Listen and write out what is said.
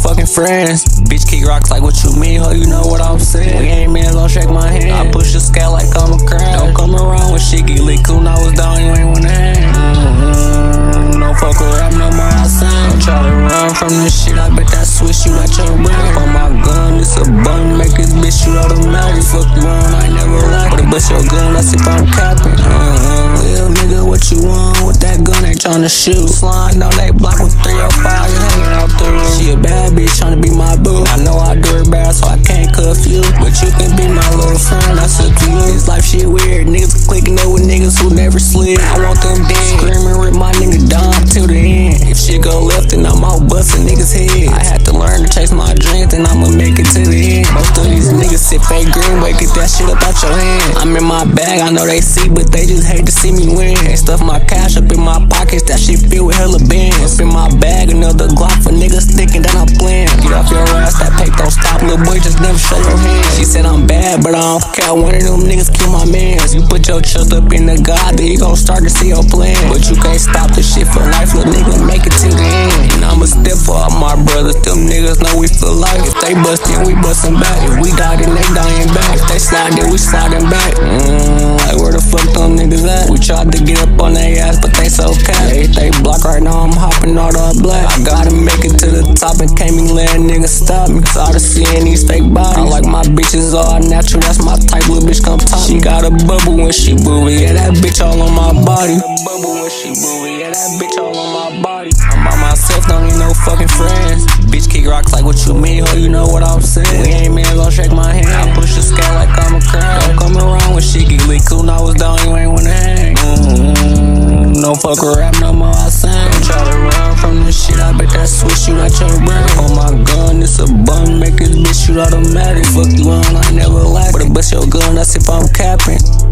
fucking friends. Bitch kick rocks like what you mean, ho, you know what I'm saying. We ain't man, gon' shake my hand. I push the scale like I'm a crab. Don't come around when shit get lit, cool, I was down, you ain't wanna hang. Don't fuck with rap no more, I sing. Don't try to run from this shit, I bet that switch you at your brain. On my gun, it's a bun, make this bitch shoot automatic. Fuck you on, I never like it. Bust your gun, that's if I'm capping. Little nigga, what you want with that gun? Ain't tryna shoot. Slime on they block with 305, you hanging out the room. She a bad bitch tryna be my boo. I know I do her bad, so I can't cuff you. But you can be my little friend, that's up to you. This life shit weird, niggas clicking up with niggas who never slid. I want them dead, screaming, rip my nigga down till the end. If shit go left, then I'm out busting niggas' head. I had to learn to chase my dreams, and I'ma make it to the end. Most of these niggas sit fake green, boy, get that shit up out your hand. I'm in my bag, I know they see, but they just hate to see me win. They stuff my cash up in my pockets, that shit filled with hella bands. Up in my bag, another Glock for niggas thinking that I'm playing. Get off your ass, that paper don't stop, little boy, just never show your hand. She said I'm bad, but I don't care, one of them niggas kill my mans. You put your trust up in the God, then you gon' start to see your plan. But you can't stop this shit for life, little nigga, make it to the end. And I'ma step for all my brothers, them niggas know we for life. If they bustin', we bustin' back. If we die, then they dying back. If they slide, then we sliding back. Like where the fuck them niggas at? We tried to get up on their ass, but they so cat. They block right now, I'm hopping all the black. I gotta make it to the top and can't be letting niggas stop me. Tired of seeing these fake bodies. I like my bitches all natural, that's my type, little bitch come top. She got a bubble when she booby, yeah, that bitch all on my body. Bubble when she booby, yeah, that bitch all on my body. I'm by myself, don't need no fucking friends. Bitch kick rocks like what you mean, ho, you know what I'm saying. We ain't man, gon' shake my hand. I push the scale like I'm a crab. Don't come around when shit get lit, cool, I was down, you ain't wanna hang. Don't fuck with rap no more, I sing. Don't try to run from this shit, I bet that switch you at your brain. On my gun, it's a bun, make this bitch shoot automatic. Fuck you on, I never like it. Bust your gun, that's if I'm capping.